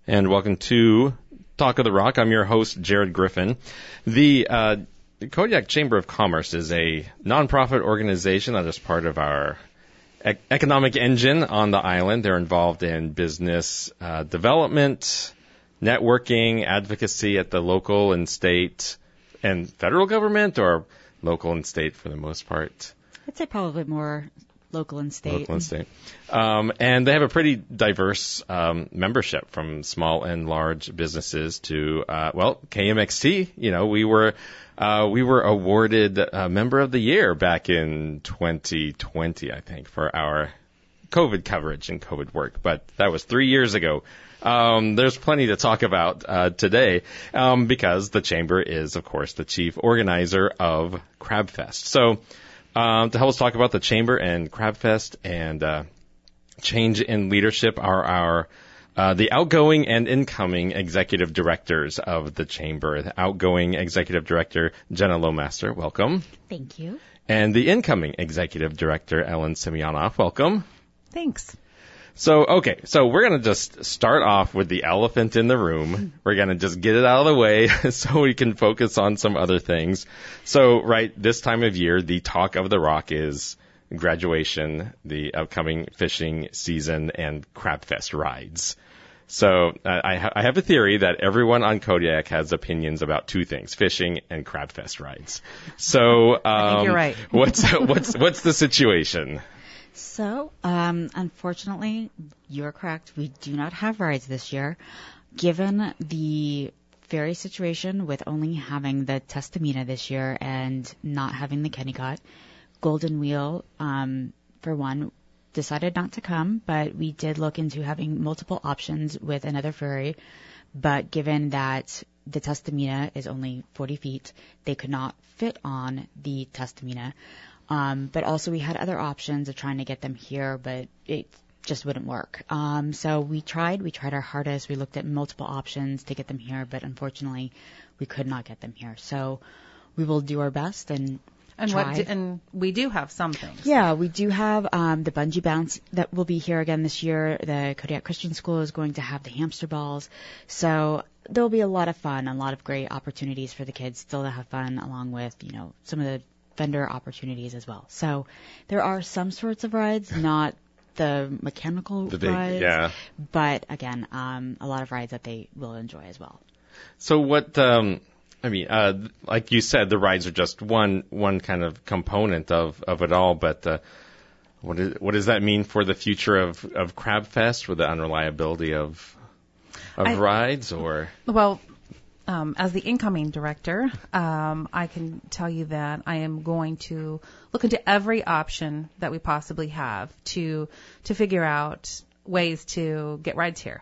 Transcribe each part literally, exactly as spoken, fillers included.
And welcome to Talk of the Rock. I'm your host, Jared Griffin. The, uh, the Kodiak Chamber of Commerce is a nonprofit organization that is part of our ec- economic engine on the island. They're involved in business uh, development, networking, advocacy at the local and state and federal government, or local and state for the most part. I'd say probably more local and state. Local and state. Um, and they have a pretty diverse um, membership, from small and large businesses to, uh, well, K M X T. You know, we were uh, we were awarded uh, Member of the Year back in twenty twenty, I think, for our COVID coverage and COVID work. But that was three years ago. Um, there's plenty to talk about uh, today um, because the Chamber is, of course, the chief organizer of CrabFest. So Um, to help us talk about the Chamber and CrabFest and uh, change in leadership are our uh, the outgoing and incoming executive directors of the Chamber. The outgoing executive director, Jenna Lowmaster, welcome. Thank you. And the incoming executive director, Ellen Semyonoff, welcome. Thanks. So, okay, so we're going to just start off with the elephant in the room. We're going to just get it out of the way so we can focus on some other things. So, right, this time of year, the talk of the rock is graduation, the upcoming fishing season, and CrabFest rides. So, uh, I, ha- I have a theory that everyone on Kodiak has opinions about two things, fishing and CrabFest rides. So, um, I think you're right. what's, what's, what's the situation? So, um, unfortunately, you're correct. We do not have rides this year. Given the very situation with only having the Testamina this year and not having the Kennecott, Golden Wheel, um, for one, decided not to come, but we did look into having multiple options with another ferry. But given that the Testamina is only forty feet, they could not fit on the Testamina. Um, but also we had other options of trying to get them here, but it just wouldn't work. Um, so we tried, we tried our hardest. We looked at multiple options to get them here, but unfortunately we could not get them here. So we will do our best and And try. what? Do, and we do have some things. Yeah, we do have um, the bungee bounce that will be here again this year. The Kodiak Christian School is going to have the hamster balls. So there'll be a lot of fun, a lot of great opportunities for the kids still to have fun, along with, you know, some of the vendor opportunities as well. So there are some sorts of rides, not the mechanical The big, rides, yeah. but again, um, a lot of rides that they will enjoy as well. So what, um, I mean, uh, like you said, the rides are just one, one kind of component of, of it all, but, uh, what is, what does that mean for the future of, of CrabFest, with the unreliability of, of I, rides, or? Well, Um, as the incoming director, um, I can tell you that I am going to look into every option that we possibly have to to figure out ways to get rides here.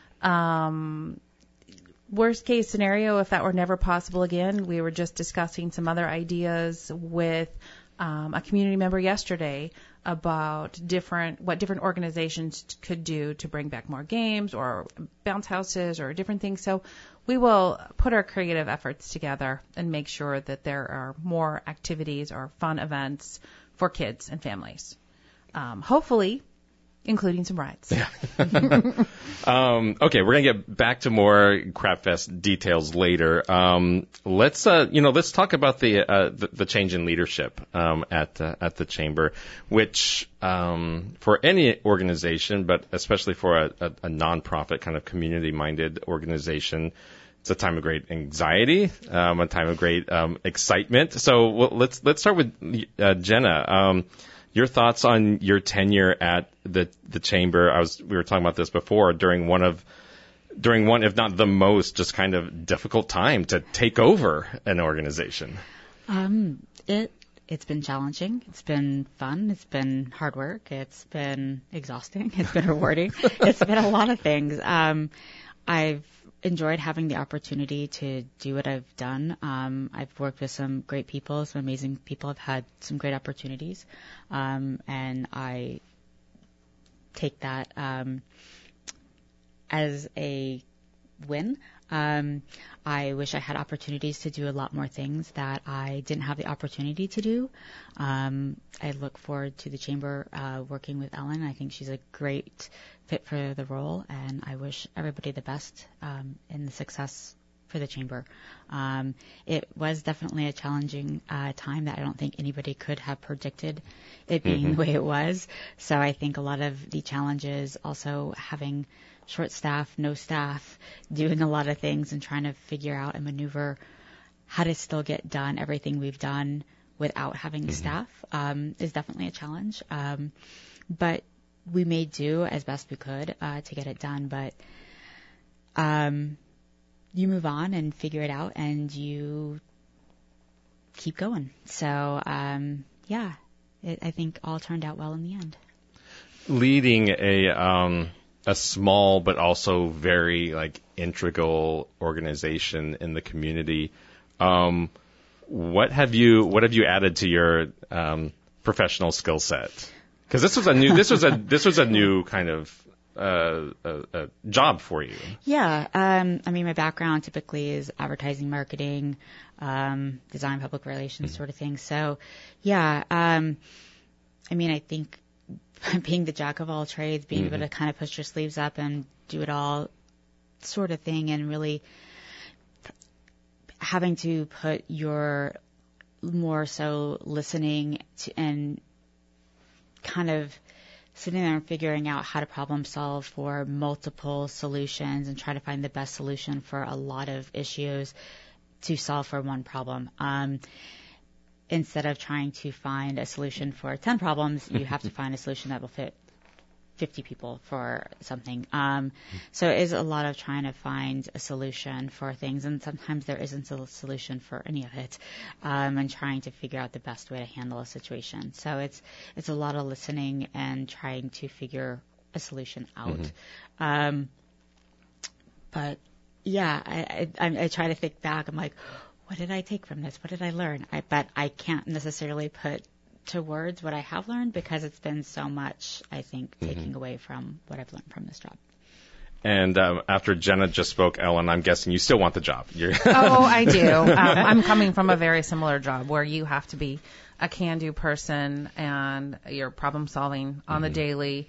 Um, worst case scenario, if that were never possible again, we were just discussing some other ideas with um, a community member yesterday about different what different organizations t- could do to bring back more games or bounce houses or different things. So we will put our creative efforts together and make sure that there are more activities or fun events for kids and families. Um, hopefully, including some rides. Yeah. um, okay, we're gonna get back to more CrabFest details later. Um, let's, uh, you know, let's talk about the uh, the, the change in leadership um, at uh, at the Chamber, which um, for any organization, but especially for a, a, a nonprofit kind of community-minded organization, it's a time of great anxiety, um, a time of great um, excitement. So well, let's let's start with uh, Jenna. Um, Your thoughts on your tenure at the the Chamber? I was we were talking about this before, during one of during one, if not the most, just kind of difficult time to take over an organization. Um, it it's been challenging. It's been fun. It's been hard work. It's been exhausting. It's been rewarding. It's been a lot of things. Um, I've enjoyed having the opportunity to do what I've done. Um, I've worked with some great people, some amazing people. I've had some great opportunities, um, and I take that um, as a win. Um, I wish I had opportunities to do a lot more things that I didn't have the opportunity to do. Um, I look forward to the chamber uh, working with Ellen. I think she's a great fit for the role, and I wish everybody the best um, in the success for the chamber. Um, it was definitely a challenging uh, time that I don't think anybody could have predicted it being mm-hmm. the way it was. So I think a lot of the challenges, also having short staff, no staff, doing a lot of things and trying to figure out and maneuver how to still get done everything we've done without having mm-hmm. staff um, is definitely a challenge. Um, but we made do as best we could uh, to get it done. But um, you move on and figure it out, and you keep going. So, um, yeah, it, I think all turned out well in the end. Leading a um, a small but also very like integral organization in the community, um, what have you what have you added to your um, professional skill set? Because this was a new this was a this was a new kind of Uh, a, a job for you. Yeah. Um, I mean, my background typically is advertising, marketing, um, design, public relations mm-hmm. sort of thing. So, yeah. Um, I mean, I think being the jack of all trades, being mm-hmm. able to kind of push your sleeves up and do it all sort of thing, and really having to put your more so listening to, and kind of sitting there and figuring out how to problem solve for multiple solutions and try to find the best solution for a lot of issues to solve for one problem. Um, instead of trying to find a solution for ten problems, you have to find a solution that will fit fifty people for something. Um, so it is a lot of trying to find a solution for things, and sometimes there isn't a solution for any of it, um, and trying to figure out the best way to handle a situation. So it's it's a lot of listening and trying to figure a solution out. Mm-hmm. Um, but yeah, I, I, I try to think back. I'm like, what did I take from this? What did I learn? I bet I can't necessarily put to words what I have learned, because it's been so much, I think, mm-hmm. taking away from what I've learned from this job. And um, after Jenna just spoke, Ellen, I'm guessing you still want the job. You're oh, I do. Um, I'm coming from a very similar job where you have to be a can-do person, and you're problem-solving on mm-hmm. the daily,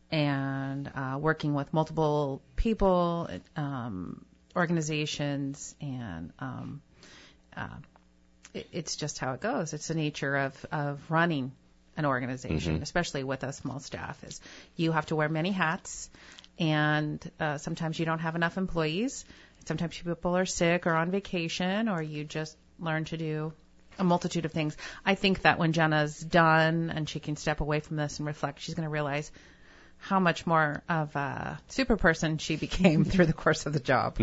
and uh, working with multiple people, um, organizations, and um, uh, it's just how it goes. It's the nature of, of running an organization, mm-hmm. especially with a small staff, is you have to wear many hats, and uh, sometimes you don't have enough employees. Sometimes people are sick or on vacation, or you just learn to do a multitude of things. I think that when Jenna's done and she can step away from this and reflect, she's going to realize how much more of a super person she became through the course of the job.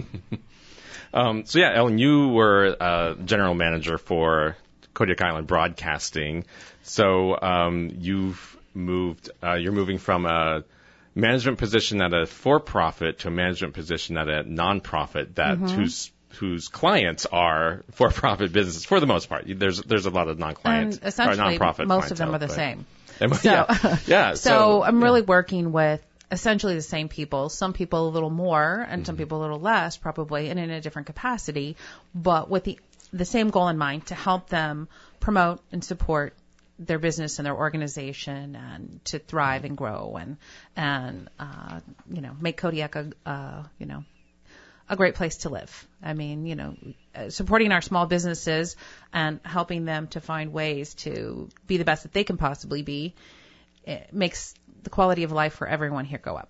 Um, so yeah, Ellen, you were uh, general manager for Kodiak Island Broadcasting. So um, you've moved. Uh, you're moving from a management position at a for-profit to a management position at a non-profit that mm-hmm. whose whose clients are for-profit businesses for the most part. There's there's a lot of non-clients and essentially or non-profit. Most of them are the but, same. And, so, yeah, yeah. So, so I'm really yeah. working with essentially the same people, some people a little more and mm-hmm. some people a little less probably, and in a different capacity, but with the the same goal in mind, to help them promote and support their business and their organization, and to thrive and grow, and and uh, you know, make Kodiak a uh, you know a great place to live. I mean, you know, supporting our small businesses and helping them to find ways to be the best that they can possibly be, it makes the quality of life for everyone here go up.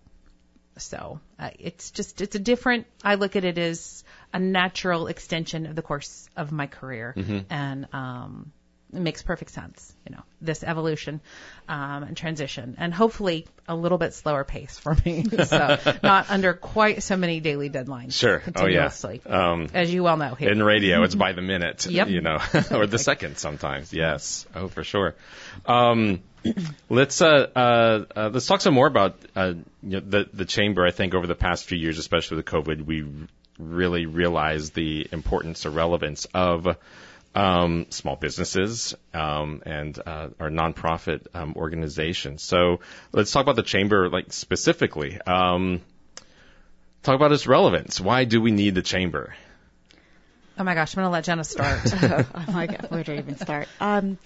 So uh, it's just, it's a different, I look at it as a natural extension of the course of my career. Mm-hmm. And um, it makes perfect sense, you know, this evolution um, and transition. And hopefully a little bit slower pace for me. So not under quite so many daily deadlines. Sure. Continuously. Oh, yeah. Um, as you well know. Here. In radio, it's by the minute, yep. you know, or the second sometimes. Yes. Oh, for sure. Um, Let's uh, uh, uh, let's talk some more about uh, you know, the the chamber. I think over the past few years, especially with COVID, we really realized the importance or relevance of um, small businesses um, and uh, our nonprofit um, organizations. So let's talk about the chamber, like specifically. Um, talk about its relevance. Why do we need the chamber? Oh my gosh, I'm going to let Jenna start. oh, I'm like, where do I even start? Um,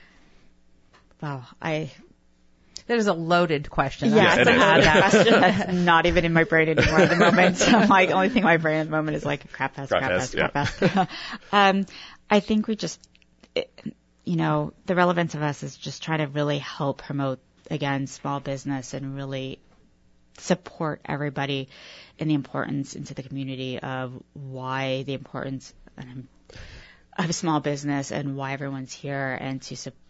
wow, I. That is a loaded question. Yeah, Yeah, it's it a is. loaded question that's not even in my brain anymore at the moment. So I'm like, the only thing in my brain at the moment is like crap fest, Crap crap fest, fest, crap fest. um, I think we just, it, you know, the relevance of us is just try to really help promote, again, small business and really support everybody in the importance into the community of why the importance um, of small business and why everyone's here and to support.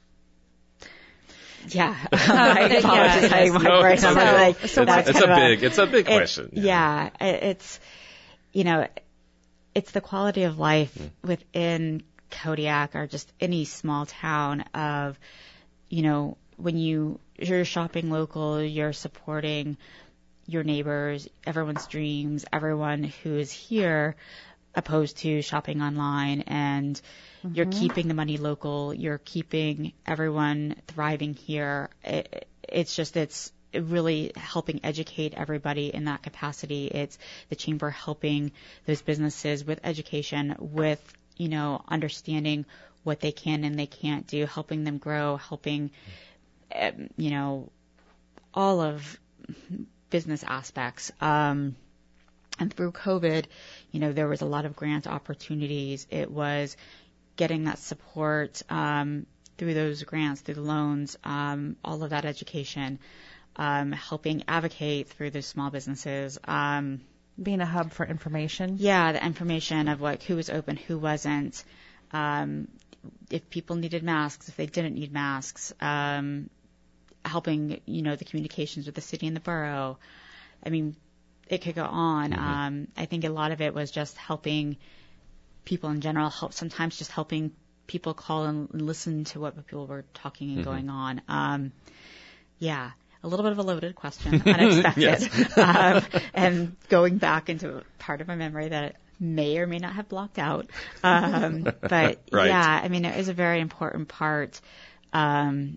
Yeah, I apologize. yeah, My No, brain it's was okay. like, It's, that's it's a kind of big, it's a big it- question. Yeah, it- it's, you know, it's the quality of life Mm. within Kodiak or just any small town of, you know, when you, you're shopping local, you're supporting your neighbors, everyone's dreams, everyone who is here, opposed to shopping online, and you're keeping the money local, you're keeping everyone thriving here. It, it's just, it's really helping educate everybody in that capacity. It's the chamber helping those businesses with education, with, you know, understanding what they can and they can't do, helping them grow, helping, um, you know, all of business aspects. Um, and through COVID, you know, there was a lot of grant opportunities. It was getting that support um, through those grants, through the loans, um, all of that education, um, helping advocate through those small businesses. Um, Being a hub for information. yeah, the information of like who was open, who wasn't, um, if people needed masks, if they didn't need masks, um, helping, you know, the communications with the city and the borough. I mean, it could go on. Mm-hmm. Um, I think a lot of it was just helping people in general, help sometimes just helping people call and listen to what people were talking and Mm-hmm. going on. Um, yeah, a little bit of a loaded question, unexpected. Yes. um, and going back into part of my memory that may or may not have blocked out. Um, but Right. yeah, I mean, it is a very important part um,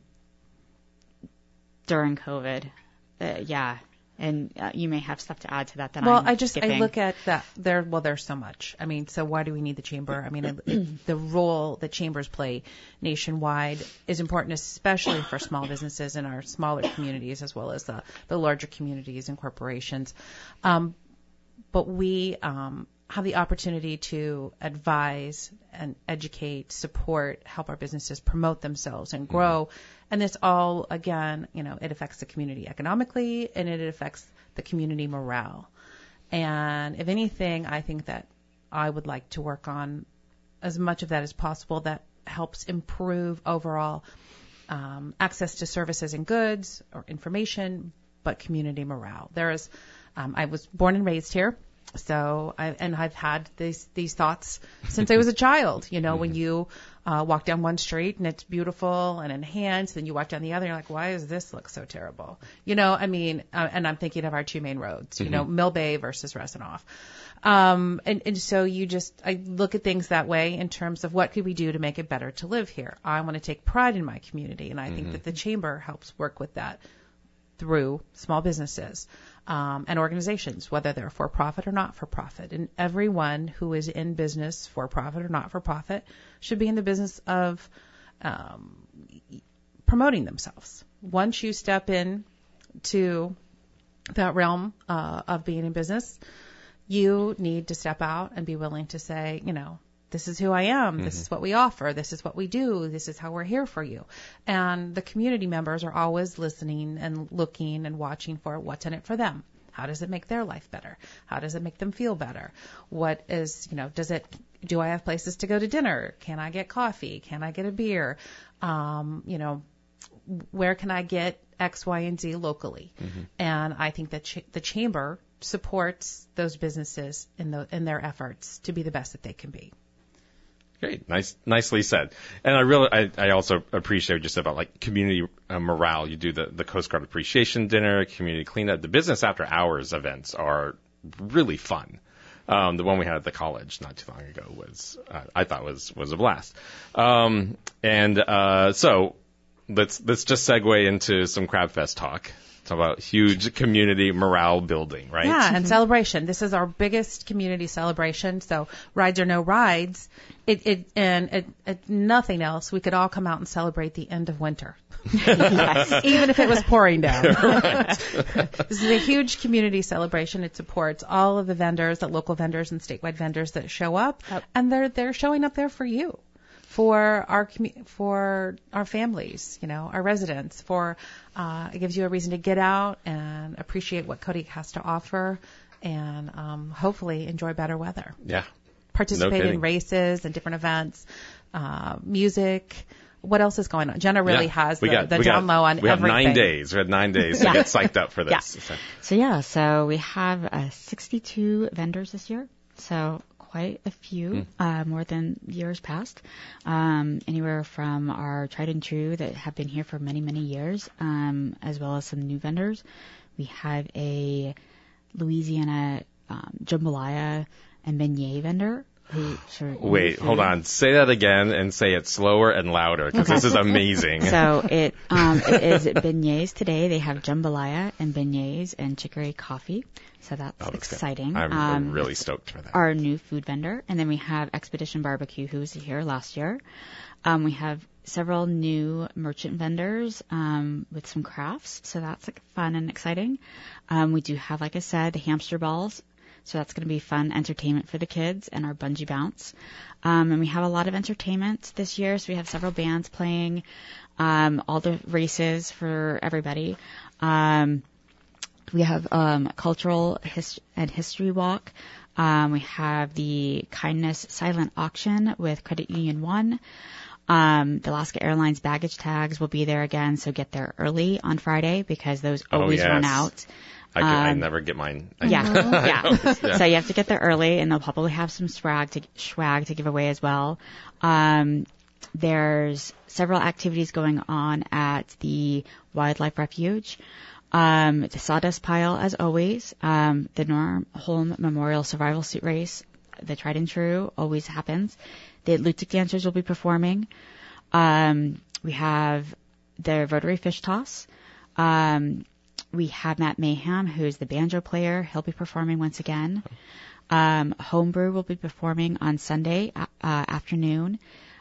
during COVID. Uh, yeah. And uh, you may have stuff to add to that. That Well, I'm I just skipping. I look at that there. Well, there's so much. I mean, so why do we need the chamber? I mean, it, the role that chambers play nationwide is important, especially for small businesses in our smaller communities as well as the the larger communities and corporations. Um, but we um, have the opportunity to advise and educate, support, help our businesses promote themselves and grow. Mm-hmm. And this all, again, you know, it affects the community economically and it affects the community morale. And if anything, I think that I would like to work on as much of that as possible that helps improve overall um, access to services and goods or information, but community morale. There is, um, I was born and raised here. So, I, and I've had these these thoughts since I was a child. You know, when you uh, walk down one street and it's beautiful and enhanced, then you walk down the other and you're like, why does this look so terrible? You know, I mean, uh, and I'm thinking of our two main roads, you mm-hmm. know, Mill Bay versus Resinoff. Um, and, and so you just, I look at things that way in terms of what could we do to make it better to live here. I want to take pride in my community, and I mm-hmm. think that the chamber helps work with that through small businesses. Um, and organizations, whether they're for-profit or not-for-profit. And everyone who is in business, for-profit or not-for-profit, should be in the business of um, promoting themselves. Once you step in to that realm uh, of being in business, you need to step out and be willing to say, you know, this is who I am. Mm-hmm. This is what we offer. This is what we do. This is how we're here for you. And the community members are always listening and looking and watching for what's in it for them. How does it make their life better? How does it make them feel better? What is, you know, does it, do I have places to go to dinner? Can I get coffee? Can I get a beer? Um, you know, where can I get X, Y, and Z locally? Mm-hmm. And I think that ch- the chamber supports those businesses in the, in their efforts to be the best that they can be. Great, nice, nicely said. And I really, I, I also appreciate what you said about like community uh, morale. You do the, the Coast Guard Appreciation Dinner, community cleanup. The business after hours events are really fun. Um, the one we had at the college not too long ago was, uh, I thought was was a blast. Um, and uh, so let's let's just segue into some Crab Fest talk. Talk about huge community morale building, right? Yeah, and celebration. This is our biggest community celebration. So rides or no rides, it, it and it, it, nothing else. We could all come out and celebrate the end of winter, yes. Even if it was pouring down. This is a huge community celebration. It supports all of the vendors, the local vendors and statewide vendors that show up, yep. and they're they're showing up there for you. For our commu- for our families, you know, our residents. For uh, it gives you a reason to get out and appreciate what Kodiak has to offer, and um, hopefully enjoy better weather. Yeah. Participate No in races and different events, uh, music. What else is going on? Jenna really yeah. has the, got, the down got, low on we everything. We have nine days. We had nine days to yeah. get psyched up for this. Yeah. So. so yeah, so we have uh, sixty-two vendors this year. So quite a few, mm. uh, more than years past. Um, anywhere from our tried and true that have been here for many, many years, um, as well as some new vendors. We have a Louisiana um, jambalaya and beignet vendor. Who sort of Wait, hold on. Say that again and say it slower and louder because okay. this is amazing. So it um, it is beignets today. They have jambalaya and beignets and chicory coffee. So that's, oh, that's exciting. Good. I'm um, really stoked for that. Our new food vendor. And then we have Expedition Barbecue, who was here last year. Um, we have several new merchant vendors um, with some crafts. So that's like, fun and exciting. Um, we do have, like I said, the hamster balls. So that's going to be fun entertainment for the kids and our bungee bounce. Um, and we have a lot of entertainment this year. So we have several bands playing, um, all the races for everybody. Um, we have um, cultural his- and history walk. Um, we have the kindness silent auction with Credit Union One. Um, the Alaska Airlines baggage tags will be there again. So get there early on Friday because those always oh, yes. run out. I, can, um, I never get mine. I yeah, yeah. yeah. So you have to get there early, and they'll probably have some swag to swag to give away as well. Um, there's several activities going on at the Wildlife Refuge. Um, the Sawdust Pile, as always. Um, the Norm Holm Memorial Survival Suit Race, the tried and true, always happens. The Lutic dancers will be performing. Um, we have the Rotary Fish Toss. Um, We have Matt Mayhem, who's the banjo player. He'll be performing once again. Um, Homebrew will be performing on Sunday uh, afternoon.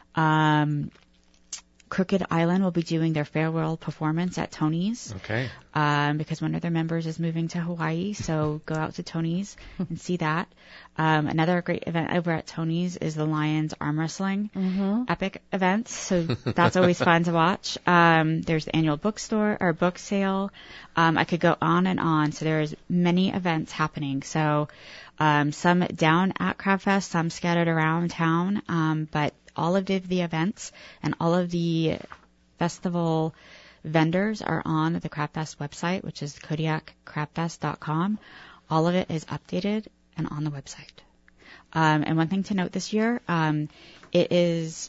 Um, Crooked Island will be doing their farewell performance at Tony's. Okay. Um, because one of their members is moving to Hawaii, so go out to Tony's and see that. Um, another great event over at Tony's is the Lions Arm Wrestling mm-hmm. Epic event, so that's always fun to watch. Um, there's the annual bookstore or book sale. Um, I could go on and on. So there's many events happening. So um, some down at Crab Fest, some scattered around town, um, but all of the, the events and all of the festival vendors are on the Crab Fest website, which is kodiak crab fest dot com. All of it is updated and on the website. Um, and one thing to note this year, um, it is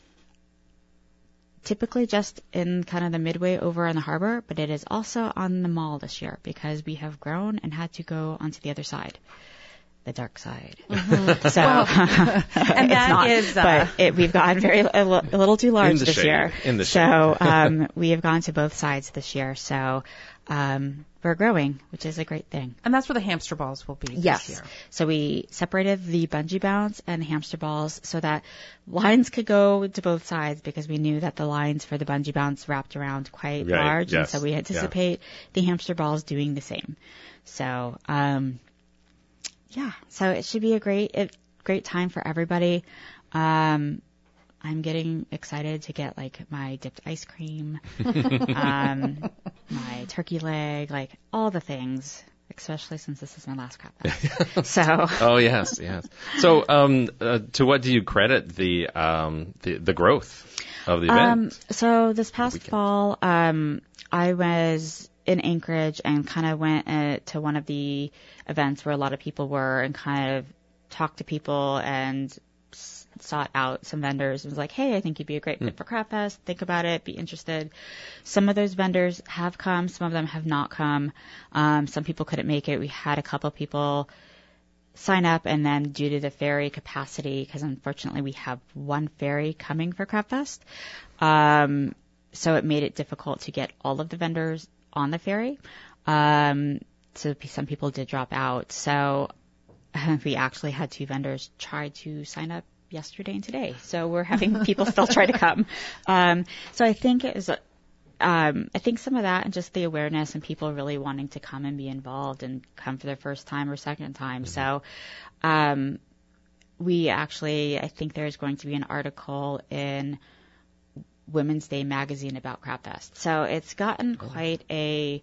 typically just in kind of the midway over on the harbor, but it is also on the mall this year because we have grown and had to go onto the other side. The dark side. Mm-hmm. So, well, and that not, is, uh, but it, we've gotten very a, l- a little too large this shade. year. In the so, um, we have gone to both sides this year. So, um, we're growing, which is a great thing. And that's where the hamster balls will be yes. this year. So we separated the bungee bounce and the hamster balls so that lines could go to both sides because we knew that the lines for the bungee bounce wrapped around quite right. large. Yes. And so we anticipate yeah. the hamster balls doing the same. So, um, yeah, so it should be a great, a great time for everybody. Um, I'm getting excited to get like my dipped ice cream, um, my turkey leg, like all the things, especially since this is my last Crab Fest. So. Oh yes, yes. So, um, uh, to what do you credit the um the the growth of the event? Um, so this past fall, um, I was in Anchorage and kind of went uh, to one of the events where a lot of people were and kind of talked to people and s- sought out some vendors and was like, hey, I think you'd be a great fit mm. for Crab Fest. Think about it. Be interested. Some of those vendors have come. Some of them have not come. Um, some people couldn't make it. We had a couple people sign up, and then due to the ferry capacity, because unfortunately we have one ferry coming for Crab Fest, um, so it made it difficult to get all of the vendors on the ferry. Um, so p- some people did drop out. So we actually had two vendors try to sign up yesterday and today. So we're having people still try to come. Um, so I think it is, um, I think some of that and just the awareness and people really wanting to come and be involved and come for their first time or second time. Mm-hmm. So, um, we actually, I think there's going to be an article in Women's Day magazine about Crab Fest. So it's gotten oh. quite a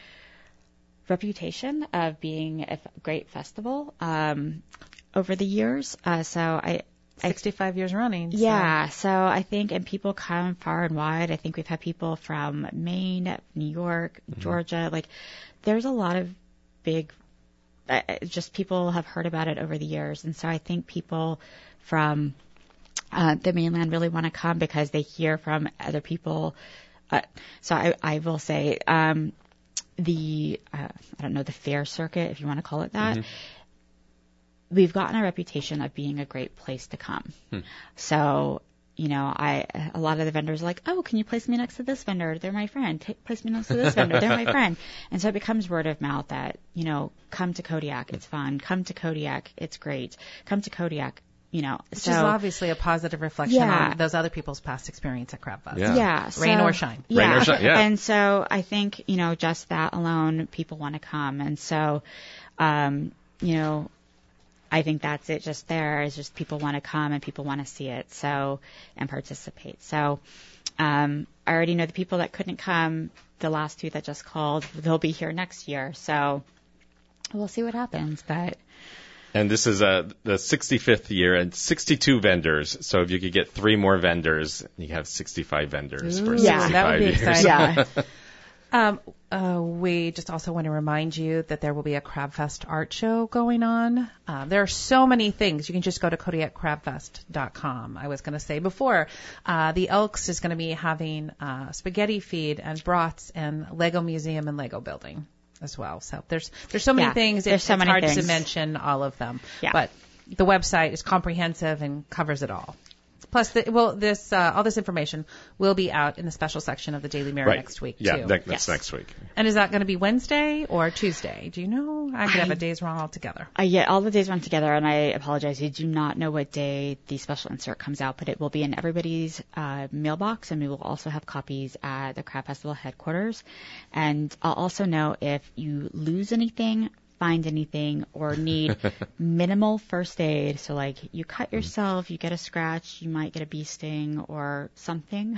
reputation of being a f- great festival um, over the years. Uh, so I, sixty-five I, years running. Yeah. So. so I think, and people come far and wide. I think we've had people from Maine, New York, mm-hmm. Georgia. Like, there's a lot of big. Uh, just people have heard about it over the years, and so I think people from uh, the mainland really want to come because they hear from other people. Uh, so I, I will say. Um, the, uh, I don't know, the fair circuit, if you want to call it that, mm-hmm. we've gotten a reputation of being a great place to come. Hmm. So, you know, I, a lot of the vendors are like, oh, can you place me next to this vendor? They're my friend. Take, place me next to this vendor. They're my friend. And so it becomes word of mouth that, you know, come to Kodiak. It's fun. Come to Kodiak. It's great. Come to Kodiak. You know, which so, is obviously a positive reflection yeah. on those other people's past experience at Crab Fest. Yeah, yeah rain so, or shine. Yeah. Rain or shine. Yeah. And so I think, you know, just that alone, people want to come. And so, um, you know, I think that's it. Just there is just people want to come and people want to see it. So and participate. So, um, I already know the people that couldn't come. The last two that just called, they'll be here next year. So we'll see what happens. But. And this is uh, the sixty-fifth year and sixty-two vendors. So if you could get three more vendors, you have sixty-five vendors Ooh, for yeah, sixty-five that would be years. exciting. Yeah. um, uh, we just also want to remind you that there will be a Crab Fest art show going on. Uh, there are so many things. You can just go to Kodiak Crab Fest dot com. I was going to say before, uh, the Elks is going to be having uh, spaghetti feed and brats and Lego museum and Lego building as well. So there's there's so many yeah, things. There's it's so many hard things. to mention all of them. Yeah. But the website is comprehensive and covers it all. Plus, the, well, this uh, all this information will be out in the special section of the Daily Mirror right. next week yeah, too. Yeah, that, that's yes. next week. And is that going to be Wednesday or Tuesday? Do you know? I could have a days wrong altogether. Uh, yeah, all the days run together, and I apologize. I do not know what day the special insert comes out, but it will be in everybody's uh, mailbox, and we will also have copies at the Crab Festival headquarters. And I'll also know if you lose anything, find anything, or need minimal first aid. So, like, you cut yourself, you get a scratch, you might get a bee sting or something.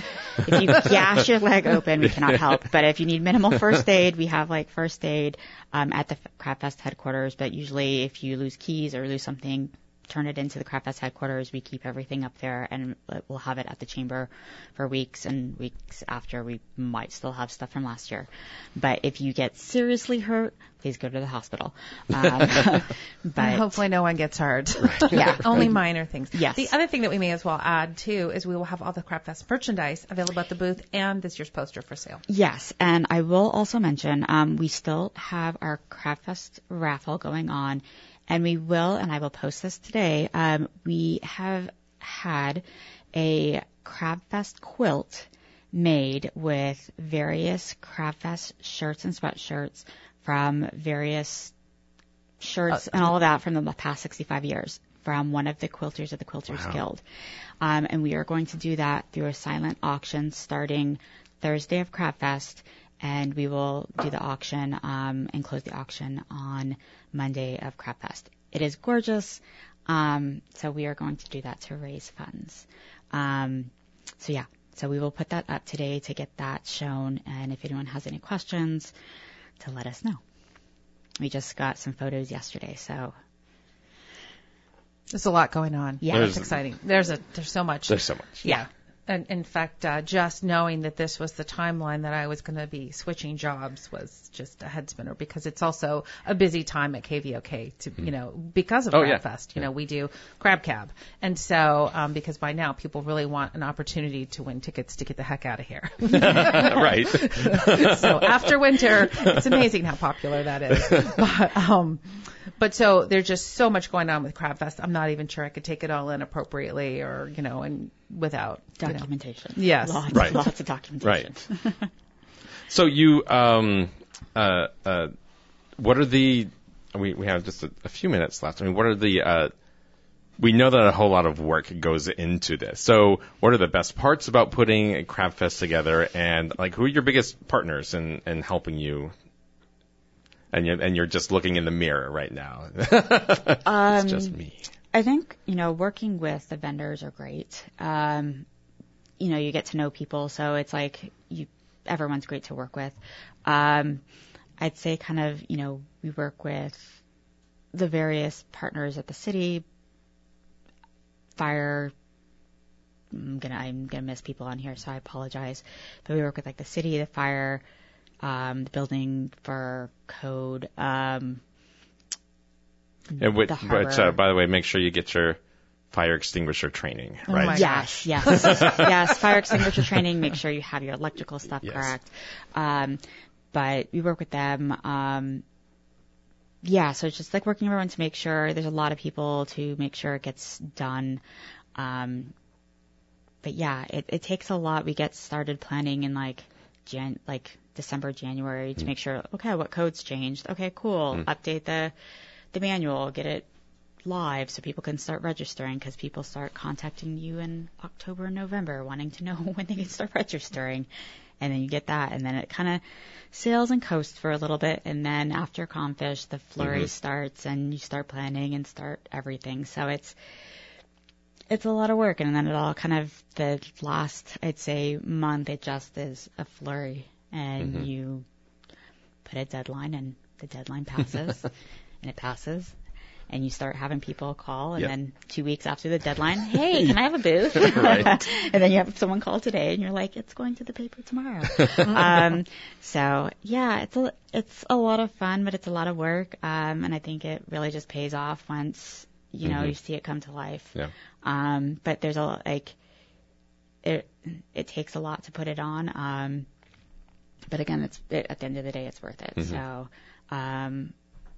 If you gash your leg open, we cannot help. But if you need minimal first aid, we have, like, first aid um, at the Crab Fest headquarters. But usually if you lose keys or lose something, turn it into the Crab Fest headquarters. We keep everything up there, and we'll have it at the chamber for weeks and weeks after. We might still have stuff from last year. But if you get seriously hurt, please go to the hospital. Um, but hopefully no one gets hurt. Right. Yeah. Only minor things. Yes. The other thing that we may as well add, too, is we will have all the Crab Fest merchandise available at the booth and this year's poster for sale. Yes, and I will also mention um, we still have our Crab Fest raffle going on. And we will, and I will post this today, um, we have had a Crab Fest quilt made with various Crab Fest shirts and sweatshirts from various shirts uh, and all of that from the past sixty-five years from one of the quilters of the Quilters wow. Guild. Um, and we are going to do that through a silent auction starting Thursday of Crab Fest. And we will do the auction um, and close the auction on Monday of Crab Fest. It is gorgeous, um, so we are going to do that to raise funds. Um, so yeah, so we will put that up today to get that shown. And if anyone has any questions, to let us know. We just got some photos yesterday, so there's a lot going on. Yeah, it's exciting. There's a there's so much. There's so much. Yeah. And in fact, uh, just knowing that this was the timeline that I was going to be switching jobs was just a head spinner because it's also a busy time at K V O K to, mm. you know, because of oh, Crab yeah. Fest. You yeah. know, we do Crab Cab. And so, um, because by now people really want an opportunity to win tickets to get the heck out of here. Right. So after winter, it's amazing how popular that is. But, um, But so there's just so much going on with Crab Fest. I'm not even sure I could take it all in appropriately or, you know, and without documentation. You know. Yes. Lots, right. lots of documentation. Right. So you, um, uh, uh, what are the, we, we have just a, a few minutes left. I mean, what are the, uh, we know that a whole lot of work goes into this. So what are the best parts about putting CrabFest together, and like who are your biggest partners in, in helping you? And you're, and you're just looking in the mirror right now. It's Um, just me. I think, you know, working with the vendors are great. Um, you know, you get to know people, so it's like you, everyone's great to work with. Um, I'd say kind of, you know, we work with the various partners at the city, fire. I'm gonna, I'm gonna miss people on here, so I apologize. But we work with like the city, the fire, um, the building for code, um, And which, the which harbor. uh, by the way, make sure you get your fire extinguisher training, Oh right? my Yes, yes, yes. Fire extinguisher training. Make sure you have your electrical stuff Yes. correct. Um, but we work with them. Um, yeah, so it's just like working with everyone to make sure there's a lot of people to make sure it gets done. Um, but yeah, it, it takes a lot. We get started planning in like Jan, like December, January to Mm. make sure. Okay, what codes changed? Okay, cool. Mm. Update the the manual. Get it live so people can start registering, because people start contacting you in October and November wanting to know when they can start registering. And then you get that, and then it kind of sails and coasts for a little bit, and then after Comfish, the flurry Mhm. starts, and you start planning and start everything. So it's it's a lot of work, and then it all kind of, the last, I'd say, month, it just is a flurry, and Mhm. you put a deadline, and the deadline passes, and it passes, and you start having people call, and Yep. then two weeks after the deadline, hey, can I have a booth? Right. And then you have someone call today, and you're like, it's going to the paper tomorrow. um, so yeah, it's a it's a lot of fun, but it's a lot of work, um, and I think it really just pays off once you know Mhm. you see it come to life. Yeah. Um, but there's a like it it takes a lot to put it on. Um, but again, it's it, at the end of the day, it's worth it. Mhm. So. Um,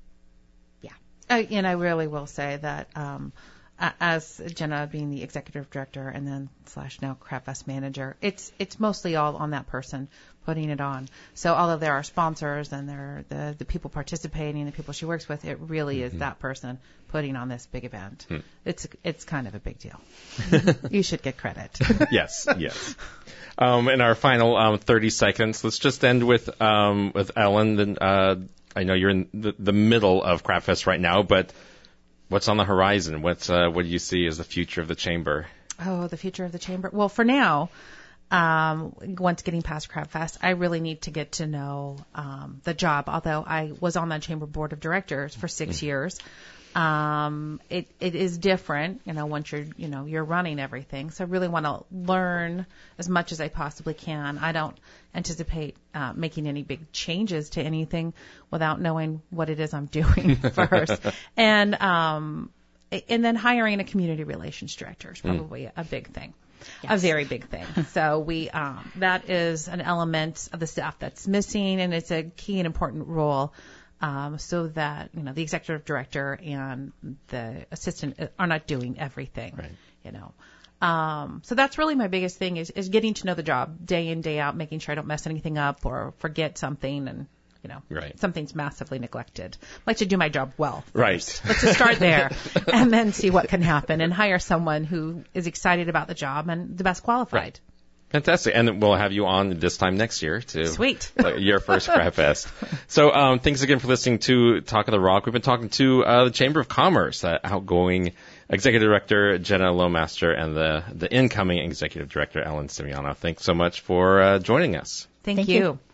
Uh, and I really will say that um, a- as Jenna being the executive director and then slash now CrabFest manager, it's it's mostly all on that person putting it on. So although there are sponsors and there are the, the people participating, the people she works with, it really is that person putting on this big event. Hmm. It's it's kind of a big deal. You should get credit. Yes, yes. Um, in our final um, thirty seconds, let's just end with um, with Ellen. Then, uh, I know you're in the, the middle of CrabFest right now, but what's on the horizon? What's uh, what do you see as the future of the chamber? Oh, the future of the chamber. Well, for now, um, once getting past CrabFest, I really need to get to know um, the job. Although I was on the chamber board of directors for six Mm-hmm. years, um, it it is different. You know, once you're you know you're running everything. So I really want to learn as much as I possibly can. I don't anticipate uh, making any big changes to anything without knowing what it is I'm doing first, and um, and then hiring a community relations director is probably a big thing. A Yes. very big thing. So we, um, that is an element of the staff that's missing, and it's a key and important role, um, so that, you know, the executive director and the assistant are not doing everything, Right. you know. Um, so that's really my biggest thing is, is getting to know the job day in, day out, making sure I don't mess anything up or forget something and, you know, Right. something's massively neglected. I like to do my job well. Right. Let's just start there and then see what can happen and hire someone who is excited about the job and the best qualified. Right. Fantastic. And we'll have you on this time next year to Sweet. uh, your first CrabFest. So um, thanks again for listening to Talk of the Rock. We've been talking to uh, the Chamber of Commerce, uh, outgoing Executive Director Jenna Lowmaster and the, the incoming Executive Director Ellen Simiano. Thanks so much for uh, joining us. Thank, Thank you. you.